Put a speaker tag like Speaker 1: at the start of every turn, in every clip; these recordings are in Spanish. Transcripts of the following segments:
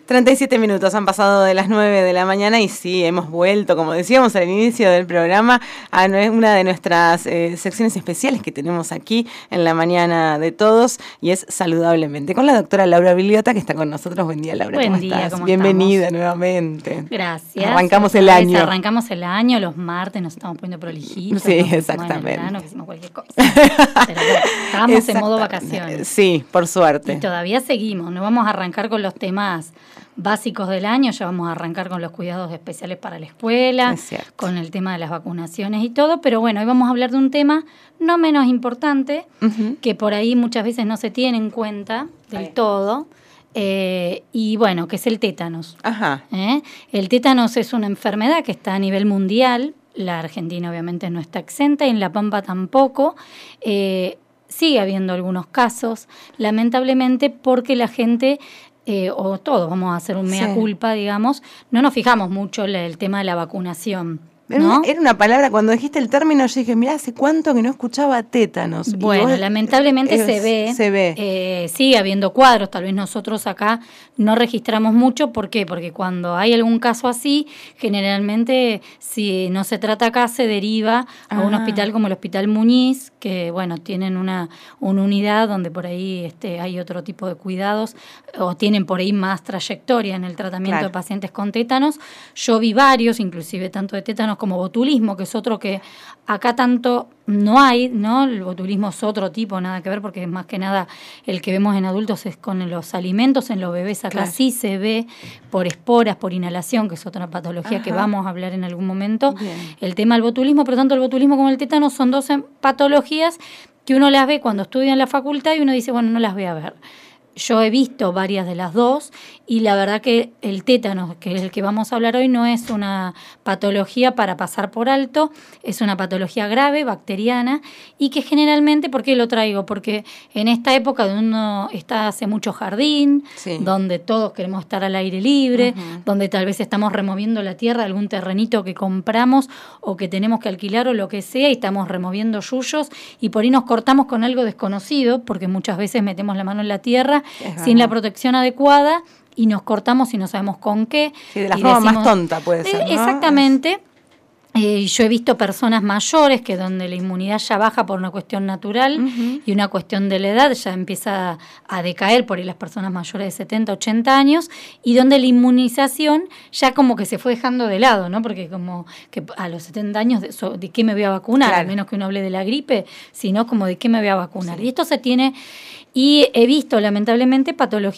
Speaker 1: 37 minutos han pasado de las 9 de la mañana y sí, hemos vuelto, como decíamos al inicio del programa, a una de nuestras secciones especiales que tenemos aquí en la mañana de todos, y es Saludablemente, con la doctora Laura Biliota, que está con nosotros. Buen día, Laura.
Speaker 2: Buen día,
Speaker 1: estás?
Speaker 2: ¿cómo
Speaker 1: Bienvenida
Speaker 2: estamos?
Speaker 1: Nuevamente.
Speaker 2: Gracias.
Speaker 1: Arrancamos el año.
Speaker 2: Arrancamos el año, los martes nos estamos poniendo prolijitos.
Speaker 1: Sí,
Speaker 2: ¿no?
Speaker 1: exactamente.
Speaker 2: En el verano, que hicimos cualquier cosa. Pero bueno, estábamos en modo vacaciones.
Speaker 1: Sí, por suerte.
Speaker 2: Y todavía seguimos, no vamos a arrancar con los temas básicos del año, ya vamos a arrancar con los cuidados especiales para la escuela, con el tema de las vacunaciones y todo, pero bueno, hoy vamos a hablar de un tema no menos importante, que por ahí muchas veces no se tiene en cuenta del todo, y bueno, que es el tétanos.
Speaker 1: Ajá.
Speaker 2: El tétanos es una enfermedad que está a nivel mundial, la Argentina obviamente no está exenta, y en La Pampa tampoco. Sigue habiendo algunos casos, lamentablemente, porque la gente, o todos, vamos a hacer un mea culpa, digamos, no nos fijamos mucho en el tema de la vacunación, ¿no?
Speaker 1: Era una palabra, cuando dijiste el término, yo dije, mirá, hace cuánto que no escuchaba tétanos.
Speaker 2: Bueno, lamentablemente se ve. Sigue habiendo cuadros, tal vez nosotros acá no registramos mucho. ¿Por qué? Porque cuando hay algún caso así, generalmente, si no se trata acá, se deriva a un hospital como el Hospital Muñiz, que, bueno, tienen una unidad donde por ahí hay otro tipo de cuidados, o tienen por ahí más trayectoria en el tratamiento de pacientes con tétanos. Yo vi varios, inclusive tanto de tétanos como botulismo, que es otro que acá tanto no hay, ¿no? El botulismo es otro tipo, nada que ver, porque más que nada el que vemos en adultos es con los alimentos, en los bebés acá sí se ve por esporas, por inhalación, que es otra patología que vamos a hablar en algún momento. Bien. El tema del botulismo, pero tanto el botulismo como el tétano son dos patologías que uno las ve cuando estudia en la facultad y uno dice, bueno, no las voy a ver. Yo he visto varias de las dos y la verdad que el tétanos, que es el que vamos a hablar hoy, no es una patología para pasar por alto, es una patología grave, bacteriana, y que generalmente, ¿por qué lo traigo? Porque en esta época donde uno hace mucho jardín, donde todos queremos estar al aire libre, donde tal vez estamos removiendo la tierra de algún terrenito que compramos o que tenemos que alquilar o lo que sea, y estamos removiendo yuyos, y por ahí nos cortamos con algo desconocido, porque muchas veces metemos la mano en la tierra sin la protección adecuada y nos cortamos y no sabemos con qué.
Speaker 1: Sí, de la forma más tonta puede ser, ¿no?
Speaker 2: Exactamente. Yo he visto personas mayores que donde la inmunidad ya baja por una cuestión natural y una cuestión de la edad ya empieza a decaer por ahí las personas mayores de 70, 80 años, y donde la inmunización ya como que se fue dejando de lado, ¿no? Porque como que a los 70 años ¿de qué me voy a vacunar? Al menos que uno hable de la gripe, sino como de qué me voy a vacunar. Y esto se tiene... Y he visto, lamentablemente,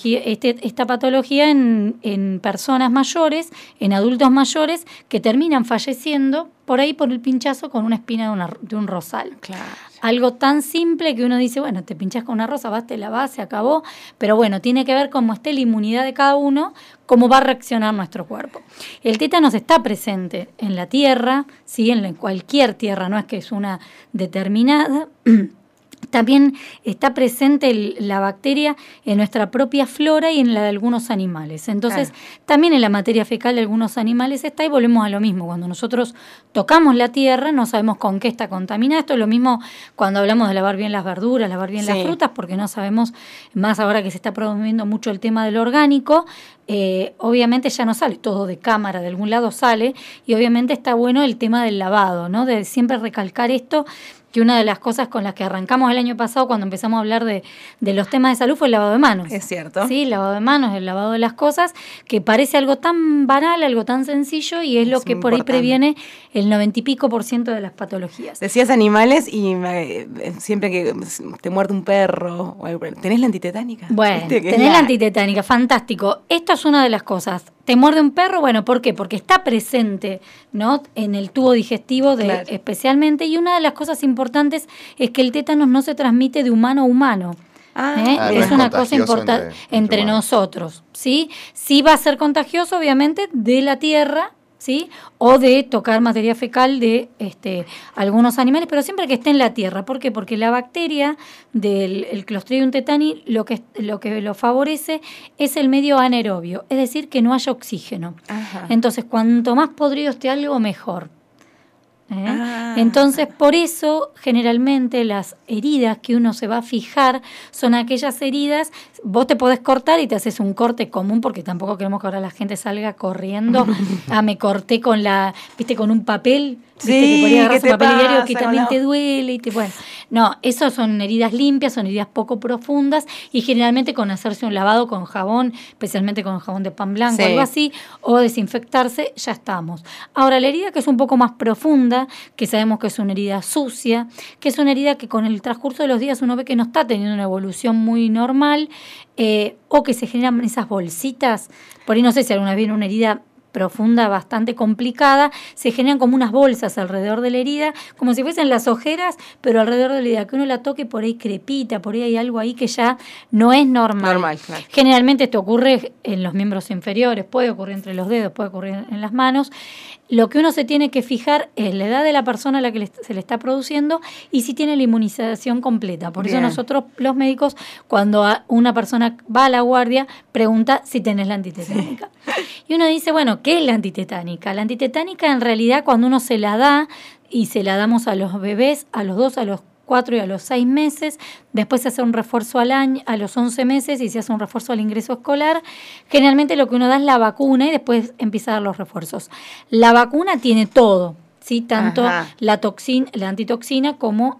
Speaker 2: esta patología en personas mayores, en adultos mayores, que terminan falleciendo por ahí por el pinchazo con una espina de un rosal.
Speaker 1: Claro.
Speaker 2: Algo tan simple que uno dice, bueno, te pinchas con una rosa, vas, te la vas, se acabó. Pero bueno, tiene que ver cómo esté la inmunidad de cada uno, cómo va a reaccionar nuestro cuerpo. El tétanos está presente en la tierra, ¿sí? En cualquier tierra, no es que es una determinada. También está presente la bacteria en nuestra propia flora y en la de algunos animales. Entonces, también en la materia fecal de algunos animales está, y volvemos a lo mismo. Cuando nosotros tocamos la tierra, no sabemos con qué está contaminada. Esto es lo mismo cuando hablamos de lavar bien las verduras, lavar bien las frutas, porque no sabemos, más ahora que se está promoviendo mucho el tema del orgánico, obviamente ya no sale todo de cámara, de algún lado sale, y obviamente está bueno el tema del lavado, ¿no? De siempre recalcar esto, que una de las cosas con las que arrancamos el año pasado cuando empezamos a hablar de los temas de salud fue el lavado de manos.
Speaker 1: Es cierto.
Speaker 2: Sí, el lavado de manos, el lavado de las cosas, que parece algo tan banal, algo tan sencillo, y es lo que por ahí previene el 90 y pico % de las patologías.
Speaker 1: Decías animales y siempre que te muerde un perro, ¿tenés la antitetánica?
Speaker 2: Bueno, tenés la antitetánica, fantástico. Esto es una de las cosas. ¿Te muerde un perro? Bueno, ¿por qué? Porque está presente, ¿no? En el tubo digestivo especialmente, y una de las cosas importantes es que el tétanos no se transmite de humano a humano. Es una cosa importante entre nosotros, ¿sí? Sí va a ser contagioso, obviamente, de la tierra, ¿sí? O de tocar materia fecal de algunos animales, pero siempre que esté en la tierra. ¿Por qué? Porque la bacteria del Clostridium tetani lo que lo favorece es el medio anaerobio, es decir, que no haya oxígeno. Entonces, cuanto más podrido esté algo, mejor. Entonces, por eso, generalmente, las heridas que uno se va a fijar son aquellas heridas, vos te podés cortar y te haces un corte común, porque tampoco queremos que ahora la gente salga corriendo, me corté con con un papel,
Speaker 1: sí,
Speaker 2: que por ahí agarras un papel diario que también te duele, bueno, no, eso son heridas limpias, son heridas poco profundas, y generalmente con hacerse un lavado con jabón, especialmente con jabón de pan blanco, algo así, o desinfectarse, ya estamos. Ahora, la herida que es un poco más profunda, que sabemos que es una herida sucia, que es una herida que con el transcurso de los días uno ve que no está teniendo una evolución muy normal, o que se generan esas bolsitas, por ahí no sé si alguna vez viene una herida profunda, bastante complicada, se generan como unas bolsas alrededor de la herida, como si fuesen las ojeras, pero alrededor de la herida, que uno la toque, por ahí crepita, por ahí hay algo ahí que ya no es normal. Claro. Generalmente esto ocurre en los miembros inferiores, puede ocurrir entre los dedos, puede ocurrir en las manos. Lo que uno se tiene que fijar es la edad de la persona a la que se le está produciendo y si tiene la inmunización completa. Por eso nosotros, los médicos, cuando una persona va a la guardia, pregunta si tenés la antitetánica. Y uno dice, bueno, ¿qué es la antitetánica? La antitetánica, en realidad, cuando uno se la da, y se la damos a los bebés, a los 2, a los 4 y a los 6 meses, después se hace un refuerzo al año, a los 11 meses, y se hace un refuerzo al ingreso escolar. Generalmente lo que uno da es la vacuna y después empieza a dar los refuerzos. La vacuna tiene todo, ¿sí? Tanto la antitoxina como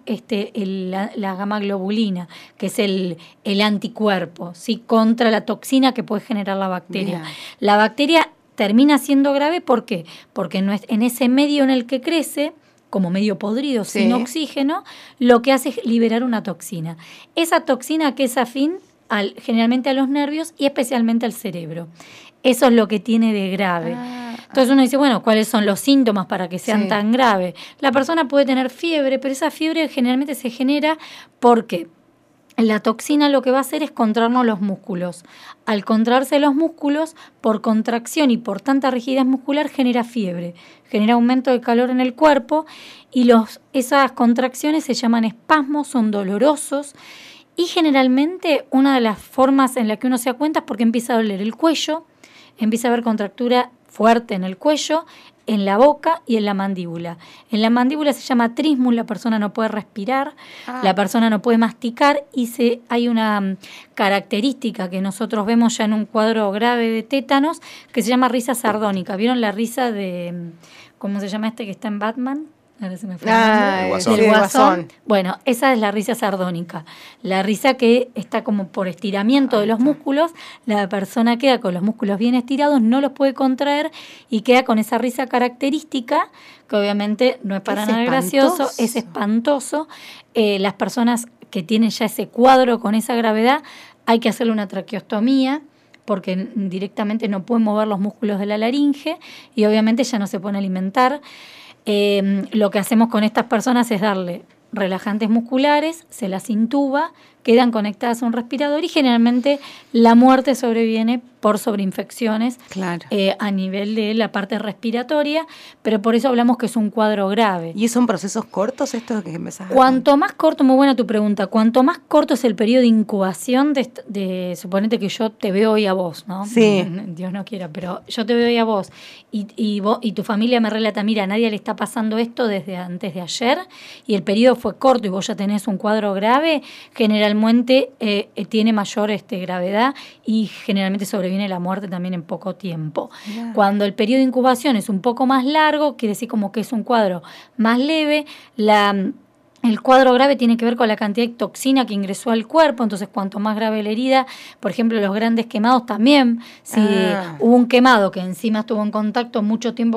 Speaker 2: la gamma globulina, que es el anticuerpo, ¿sí? Contra la toxina que puede generar la bacteria. Bien. La bacteria termina siendo grave, ¿por qué? Porque no es, en ese medio en el que crece, como medio podrido, sin oxígeno, lo que hace es liberar una toxina. Esa toxina que es afín generalmente a los nervios y especialmente al cerebro. Eso es lo que tiene de grave. Entonces uno dice, bueno, ¿cuáles son los síntomas para que sean tan graves? La persona puede tener fiebre, pero esa fiebre generalmente se genera porque la toxina lo que va a hacer es contrarnos los músculos. Al contrarse los músculos, por contracción y por tanta rigidez muscular, genera fiebre, genera aumento de calor en el cuerpo y esas contracciones se llaman espasmos, son dolorosos y generalmente una de las formas en la que uno se da cuenta es porque empieza a doler el cuello, empieza a haber contractura fuerte en el cuello, en la boca y en la mandíbula. En la mandíbula se llama trismus, la persona no puede respirar, la persona no puede masticar y hay una característica que nosotros vemos ya en un cuadro grave de tétanos que se llama risa sardónica. ¿Vieron la risa ¿cómo se llama que está en Batman? Ahora se me fue el
Speaker 3: Guasón.
Speaker 2: El Guasón. Bueno, esa es la risa sardónica. La risa que está como por estiramiento de los músculos. La persona queda con los músculos bien estirados, no los puede contraer y queda con esa risa característica, que obviamente no es para nada gracioso, es espantoso. Las personas que tienen ya ese cuadro con esa gravedad, hay que hacerle una traqueostomía, porque directamente no pueden mover los músculos de la laringe y obviamente ya no se pueden alimentar. Lo que hacemos con estas personas es darle relajantes musculares, se las intuba, quedan conectadas a un respirador y generalmente la muerte sobreviene por sobreinfecciones a nivel de la parte respiratoria, pero por eso hablamos que es un cuadro grave.
Speaker 1: ¿Y son procesos cortos estos que empezás a
Speaker 2: Cuanto más corto, muy buena tu pregunta, cuanto más corto es el periodo de incubación suponete que yo te veo hoy a vos, ¿no?
Speaker 1: Sí.
Speaker 2: Dios no quiera, pero yo te veo hoy a vos y vos y tu familia me relata, mira, a nadie le está pasando esto desde antes de ayer y el periodo fue corto y vos ya tenés un cuadro grave, generalmente tiene mayor gravedad y generalmente sobreviene la muerte también en poco tiempo. Yeah. Cuando el periodo de incubación es un poco más largo, quiere decir como que es un cuadro más leve, el cuadro grave tiene que ver con la cantidad de toxina que ingresó al cuerpo, entonces cuanto más grave la herida, por ejemplo los grandes quemados también, si hubo un quemado que encima estuvo en contacto mucho tiempo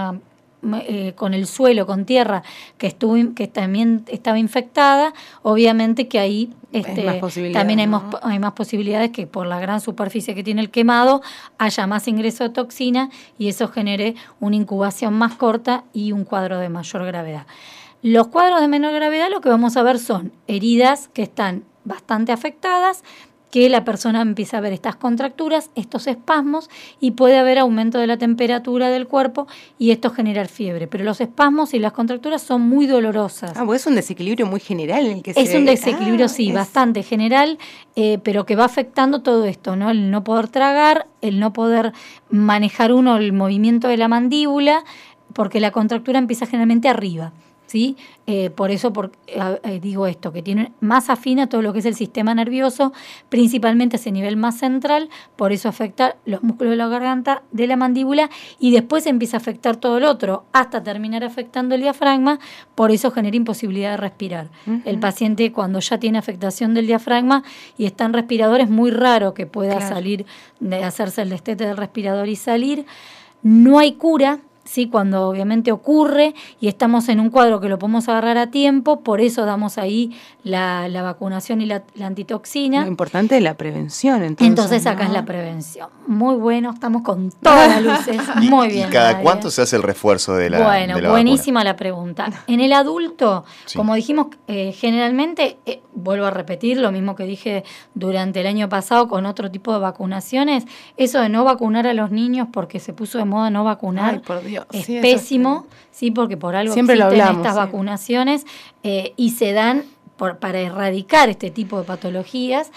Speaker 2: con el suelo, con tierra, que también estaba infectada, obviamente que ahí también hay más posibilidades que por la gran superficie que tiene el quemado haya más ingreso de toxina y eso genere una incubación más corta y un cuadro de mayor gravedad. Los cuadros de menor gravedad lo que vamos a ver son heridas que están bastante afectadas, que la persona empieza a ver estas contracturas, estos espasmos y puede haber aumento de la temperatura del cuerpo y esto generar fiebre. Pero los espasmos y las contracturas son muy dolorosas.
Speaker 1: Pues es un desequilibrio muy general en el que
Speaker 2: es un desequilibrio, bastante general, pero que va afectando todo esto, ¿no? El no poder tragar, el no poder manejar el movimiento de la mandíbula, porque la contractura empieza generalmente arriba, ¿sí? Por eso digo esto, que tiene más afina todo lo que es el sistema nervioso, principalmente ese nivel más central, por eso afecta los músculos de la garganta, de la mandíbula, y después empieza a afectar todo el otro, hasta terminar afectando el diafragma, por eso genera imposibilidad de respirar. Uh-huh. El paciente, cuando ya tiene afectación del diafragma y está en respirador, es muy raro que pueda salir, de hacerse el destete del respirador y salir. No hay cura, ¿sí? Cuando obviamente ocurre y estamos en un cuadro que lo podemos agarrar a tiempo, por eso damos ahí la vacunación y la antitoxina.
Speaker 1: Lo importante es la prevención,
Speaker 2: entonces acá es la prevención. Muy bueno, estamos con todas las luces. Muy bien.
Speaker 3: ¿Y cada cuánto se hace el refuerzo de la
Speaker 2: buenísima
Speaker 3: vacuna?
Speaker 2: La pregunta. En el adulto, como dijimos, generalmente, vuelvo a repetir lo mismo que dije durante el año pasado con otro tipo de vacunaciones, eso de no vacunar a los niños porque se puso de moda no vacunar.
Speaker 1: Ay, por Dios.
Speaker 2: Es pésimo, sí, porque por algo
Speaker 1: siempre
Speaker 2: existen estas vacunaciones y se dan para erradicar este tipo de patologías.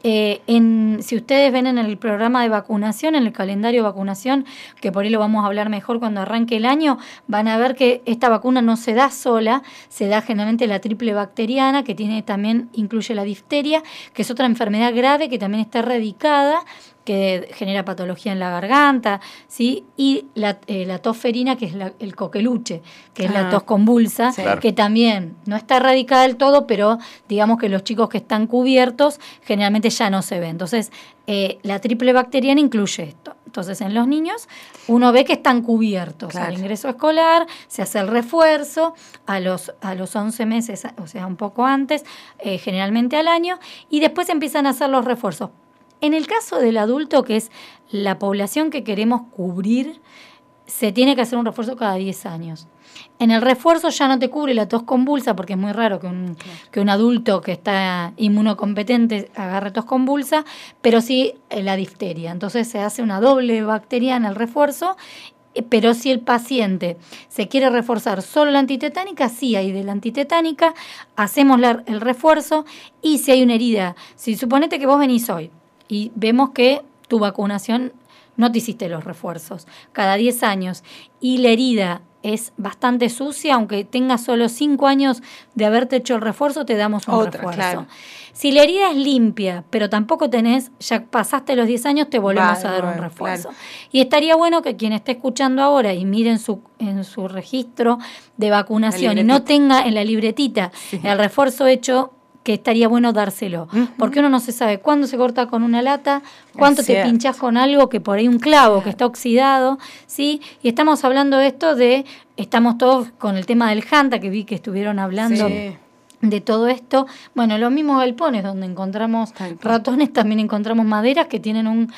Speaker 2: Si ustedes ven en el programa de vacunación, en el calendario de vacunación, que por ahí lo vamos a hablar mejor cuando arranque el año, van a ver que esta vacuna no se da sola, se da generalmente la triple bacteriana, que también incluye la difteria, que es otra enfermedad grave que también está erradicada, que genera patología en la garganta, ¿sí? Y la tos ferina, que es el coqueluche, que es la tos convulsa, que también no está erradicada del todo, pero digamos que los chicos que están cubiertos generalmente ya no se ven. Entonces, la triple bacteriana incluye esto. Entonces, en los niños uno ve que están cubiertos al ingreso escolar, se hace el refuerzo a los 11 meses, o sea, un poco antes, generalmente al año, y después empiezan a hacer los refuerzos. En el caso del adulto, que es la población que queremos cubrir, se tiene que hacer un refuerzo cada 10 años. En el refuerzo ya no te cubre la tos convulsa, porque es muy raro que un adulto que está inmunocompetente agarre tos convulsa, pero sí la difteria. Entonces se hace una doble bacteriana en el refuerzo, pero si el paciente se quiere reforzar solo la antitetánica, sí hay de la antitetánica, hacemos el refuerzo, y si hay una herida, si suponete que vos venís hoy, y vemos que tu vacunación no te hiciste los refuerzos cada 10 años y la herida es bastante sucia, aunque tengas solo 5 años de haberte hecho el refuerzo, te damos un refuerzo. Claro. Si la herida es limpia, pero tampoco ya pasaste los 10 años, te volvemos a dar un refuerzo. Claro. Y estaría bueno que quien esté escuchando ahora y mire en su registro de vacunación y no tenga en la libretita el refuerzo hecho, que estaría bueno dárselo, porque uno no se sabe cuándo se corta con una lata, cuánto te pinchás con algo, que por ahí un clavo que está oxidado, ¿sí? Y estamos hablando de esto estamos todos con el tema del Hanta, que vi que estuvieron hablando de todo esto. Bueno, los mismos galpones donde encontramos ratones, también encontramos maderas que tienen un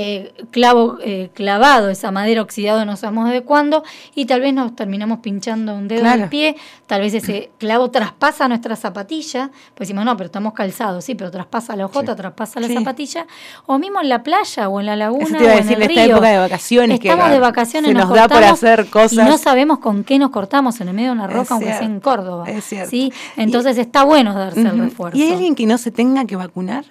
Speaker 2: clavo clavado, esa madera oxidada no sabemos de cuándo, y tal vez nos terminamos pinchando un dedo del pie, tal vez ese clavo traspasa nuestra zapatilla, pues decimos, no, pero estamos calzados, sí, pero traspasa la ojota, traspasa la zapatilla, o mismo en la playa, o en la laguna, o en el río.
Speaker 1: Esta época de vacaciones,
Speaker 2: estamos de vacaciones,
Speaker 1: se nos da por hacer cosas.
Speaker 2: Y no sabemos con qué nos cortamos en el medio de una roca, aunque sea en Córdoba.
Speaker 1: Es cierto.
Speaker 2: ¿Sí? Entonces está bueno darse el refuerzo.
Speaker 1: ¿Y hay alguien que no se tenga que vacunar?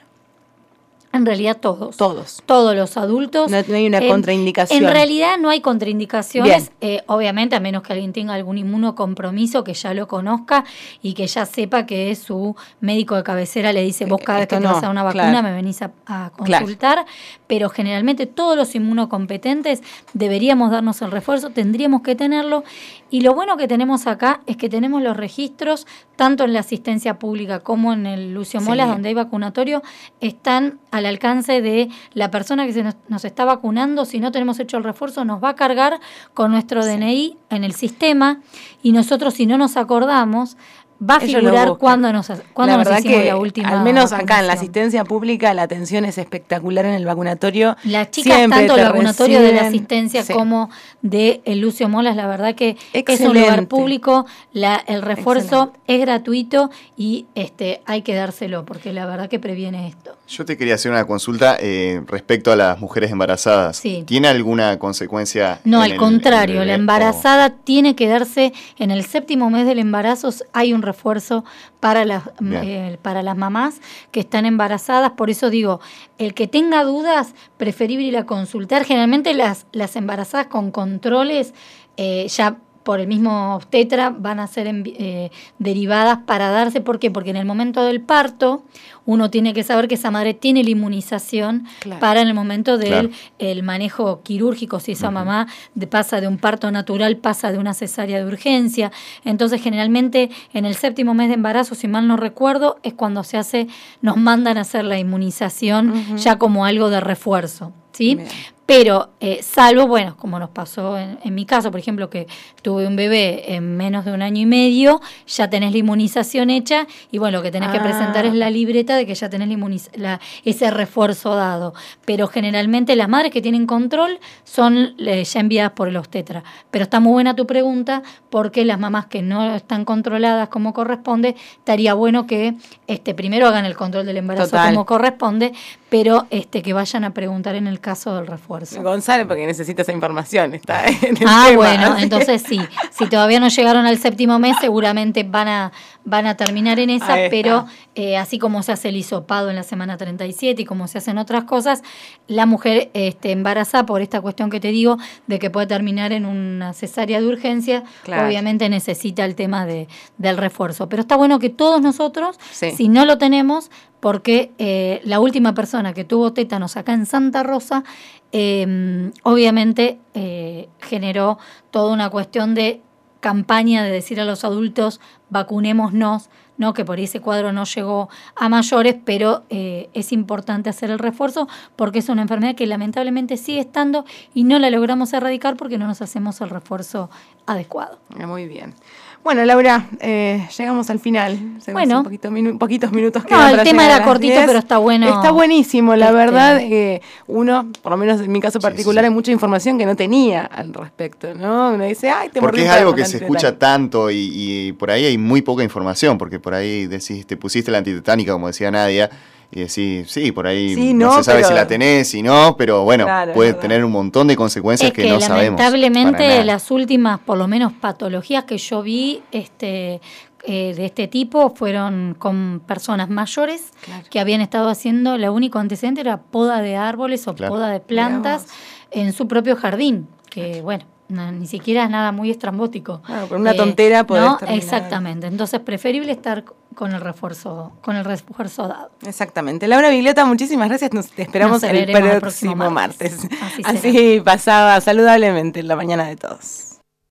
Speaker 2: En realidad todos.
Speaker 1: Todos.
Speaker 2: Todos los adultos.
Speaker 1: No hay una contraindicación.
Speaker 2: En realidad no hay contraindicaciones, obviamente a menos que alguien tenga algún inmunocompromiso, que ya lo conozca y que ya sepa que su médico de cabecera le dice, vos cada vez que te vas a una vacuna me venís a consultar, pero generalmente todos los inmunocompetentes deberíamos darnos el refuerzo, tendríamos que tenerlo, y lo bueno que tenemos acá es que tenemos los registros, tanto en la asistencia pública como en el Lucio Molas, donde hay vacunatorio, están al alcance de la persona que nos está vacunando. Si no tenemos hecho el refuerzo, nos va a cargar con nuestro DNI en el sistema, y nosotros, si no nos acordamos, va a figurar cuándo nos hicimos la última
Speaker 1: al menos
Speaker 2: vacunación.
Speaker 1: Acá en la asistencia pública la atención es espectacular en el vacunatorio.
Speaker 2: Las chicas, tanto el vacunatorio de la asistencia como de el Lucio Molas, la verdad que es un lugar público, el refuerzo es gratuito y hay que dárselo, porque la verdad que previene esto.
Speaker 3: Yo te quería hacer una consulta respecto a las mujeres embarazadas.
Speaker 2: Sí.
Speaker 3: ¿Tiene alguna consecuencia?
Speaker 2: No, al contrario, la embarazada tiene que darse en el 7º mes del embarazo. Hay un refuerzo para las mamás que están embarazadas. Por eso digo, el que tenga dudas, preferible ir a consultar. Generalmente las embarazadas con controles ya por el mismo obstetra van a ser derivadas para darse. ¿Por qué? Porque en el momento del parto uno tiene que saber que esa madre tiene la inmunización para en el momento del el manejo quirúrgico, si esa mamá pasa de un parto natural, pasa de una cesárea de urgencia. Entonces, generalmente en el 7º mes de embarazo, si mal no recuerdo, es cuando nos mandan a hacer la inmunización ya como algo de refuerzo, ¿sí? Bien. Pero salvo, bueno, como nos pasó en mi caso, por ejemplo, que tuve un bebé en menos de 1 año y medio, ya tenés la inmunización hecha y bueno, lo que tenés que presentar es la libreta de que ya tenés ese refuerzo dado. Pero generalmente las madres que tienen control son ya enviadas por el obstetra. Pero está muy buena tu pregunta, porque las mamás que no están controladas como corresponde, estaría bueno que primero hagan el control del embarazo como corresponde, pero que vayan a preguntar en el caso del refuerzo.
Speaker 1: Gonzalo, porque necesita esa información, está en el
Speaker 2: tema, bueno,
Speaker 1: entonces
Speaker 2: sí, si todavía no llegaron al 7º mes, seguramente van a terminar en esa, pero así como se hace el hisopado en la semana 37 y como se hacen otras cosas, la mujer embarazada, por esta cuestión que te digo, de que puede terminar en una cesárea de urgencia, obviamente necesita el tema del refuerzo. Pero está bueno que todos nosotros, si no lo tenemos, porque la última persona que tuvo tétanos acá en Santa Rosa, obviamente generó toda una cuestión de campaña de decir a los adultos vacunémonos, ¿no? Que por ese cuadro no llegó a mayores, pero es importante hacer el refuerzo porque es una enfermedad que lamentablemente sigue estando y no la logramos erradicar porque no nos hacemos el refuerzo adecuado.
Speaker 1: Muy bien. Bueno, Laura, llegamos al final.
Speaker 2: Bueno,
Speaker 1: poquitos minutos
Speaker 2: quedan. No, el tema era cortito, 10. Pero está bueno.
Speaker 1: Está buenísimo, la verdad. Uno, por lo menos en mi caso particular, hay mucha información que no tenía al respecto, ¿no? Uno dice, ay, te
Speaker 3: porque es algo que se escucha tanto y por ahí hay muy poca información, porque por ahí decís, te pusiste la antitetánica, como decía Nadia, y decís, sí, por ahí no se sabe si la tenés, si no, pero bueno, puede tener un montón de consecuencias que no sabemos.
Speaker 2: Lamentablemente las últimas, por lo menos, patologías que yo vi de este tipo fueron con personas mayores que habían estado haciendo, el único antecedente era poda de árboles o poda de plantas en su propio jardín, que bueno, ni siquiera es nada muy estrambótico.
Speaker 1: Con una tontera podés terminar.
Speaker 2: Exactamente. Entonces, preferible estar con el refuerzo dado.
Speaker 1: Exactamente. Laura Bigliota, muchísimas gracias. Te esperamos el próximo martes. Así pasaba saludablemente en la mañana de todos.